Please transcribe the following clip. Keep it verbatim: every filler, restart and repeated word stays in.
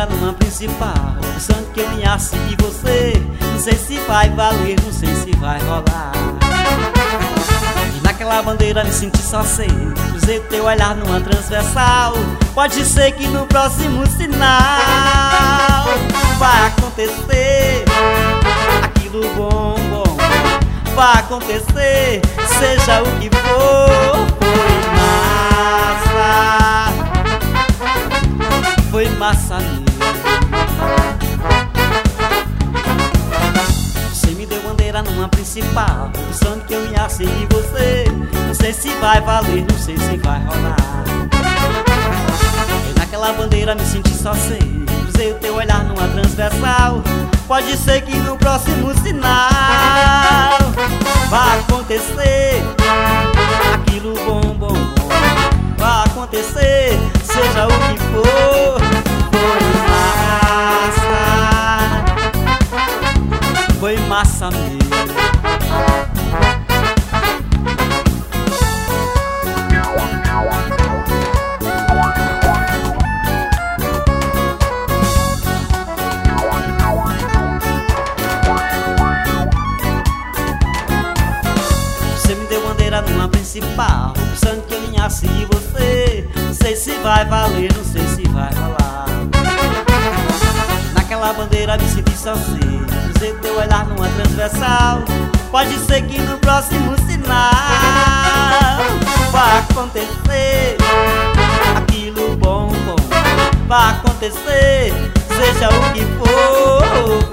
bandeira numa principal, pensando que eu ia seguir você. Não sei se vai valer, não sei se vai rolar. E naquela bandeira me senti só sei, cruzei o teu olhar numa transversal. Pode ser que no próximo sinal vai acontecer aquilo bom, bom. Vai acontecer, seja o que for. Foi massa, foi massa mesmo. Você me deu bandeira numa principal, pensando que eu ia seguir você. Não sei se vai valer, não sei se vai rolar. Eu naquela bandeira me senti só sei, cruzei o teu olhar numa transversal. Pode ser que no próximo sinal vai acontecer aquilo bom, bom, bom. Vai acontecer, seja o que for. Foi massa, foi massa mesmo. Numa principal, pensando que eu ia seguir você. Não sei se vai valer, não sei se vai rolar. Naquela bandeira me senti sozinho, cruzei teu olhar numa transversal. Pode ser que no próximo sinal vai acontecer aquilo bom, bom. Vai acontecer, seja o que for.